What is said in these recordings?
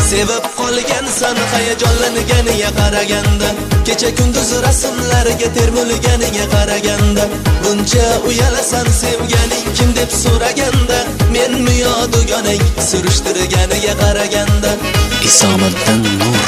Sevib qolgansan hayajonlanganiga qaraganda, kecha kunduz rasmlarga termulganiga qaraganda, buncha uyalasan sevganing kim deb so'raganda, menmi yo dugonang surishtirganiga qaraganda. Isomiddin Nur.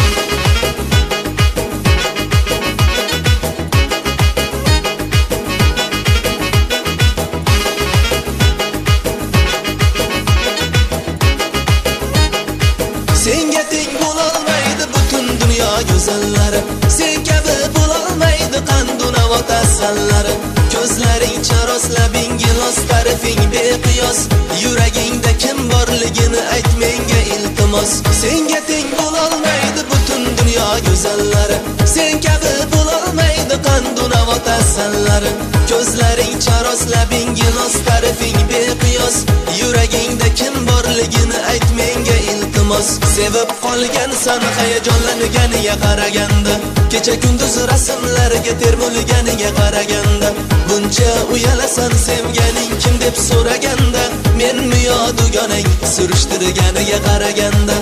Senga teng bo'lolmaydi butun dunyo go'zallari, sen kabi bo'lolmaydi qandu navo tasallari. Ko'zlaring charos, labing gilos, tarifing beqiyos, yuragingda kim borligini ayt menga iltimos. Senga teng bo'lolmaydi butun dunyo go'zallari, sen kabi bo'lolmaydi qandu navo tasallari. Ko'zlaring charos, labing gilos, tarifing beqiyos, yuragingda kim borligini ayt menga iltimos. Sevib qolgansan hayajonlanganiga qaraganda, kecha kunduz rasmlarga termulganiga qaraganda, buncha uyalasan sevganing kim deb so'raganda, menmi yo dugonang surishtirganiga qaraganda.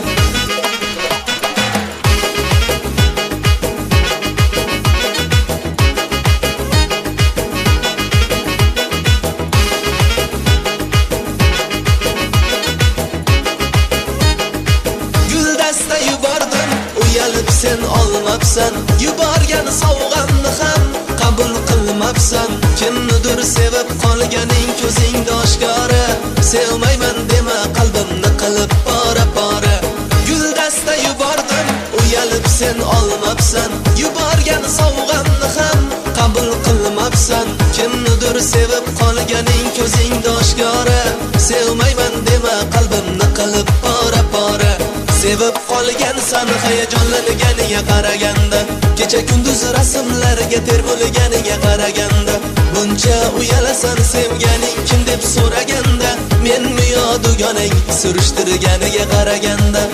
Sen olmabsan, yuborgan sovg'amni ham qabul qilmabsan. Kimnidir sevib qolganing ko'zingda oshkora, sevmayman dema qalbimni qilib pora-pora. Guldasta yubordim, uyalib sen olmabsan, yuborgan sovg'amni ham qabul qilmabsan. Kimnidir sevib qolganing ko'zingda oshkora, sevmayman dema qalbimni qilib pora-pora. Sevib qolgansan hayajonlanganiga qaraganda, kecha kunduz rasmlarga termulganiga qaraganda, buncha uyalasan sevganing kim deb so'raganda, menmi yo dugonang surishtirganiga qaraganda.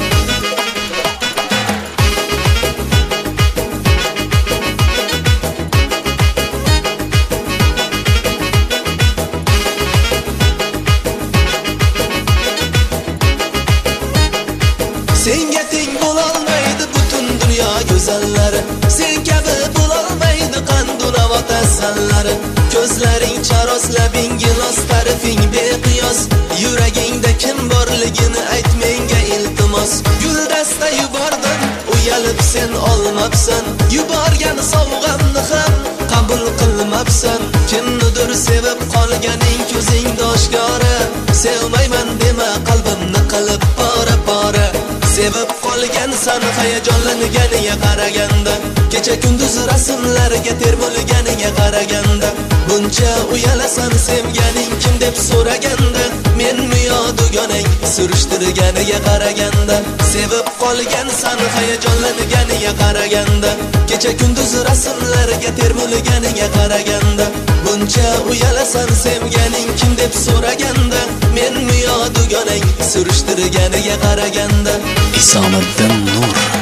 Senga teng bo'lolmaydi butun dunyo go'zallari, sen kabi bo'lolmaydi qandu navo tasallari. Ko'zlaring charos, labing gilos, tarifing beqiyos, yuragingda kim borligini ayt menga iltimos. Guldasta yubordim, uyalib sen olmabsan, yuborgan sovg'amni ham qabul qilmabsan. Kimnidir sevib qolganing ko'zingda oshkora, sevmayman dema qalbimni qilib pora-pora. Sevib qolgansan hayajonlanganiga qaraganda, kecha kunduz rasmlarga termulganiga qaraganda, buncha uyalasan sevganing kim deb so'raganda, menmi yo dugonang surishtirganiga qaraganda. Sevib qolgansan hayajonlanganiga qaraganda, kecha kunduz rasmlarga termulganiga qaraganda, buncha uyalasan sevganing kim deb so'raganda, menmi yo dugonang surishtirganiga qaraganda. Isomiddin Nur.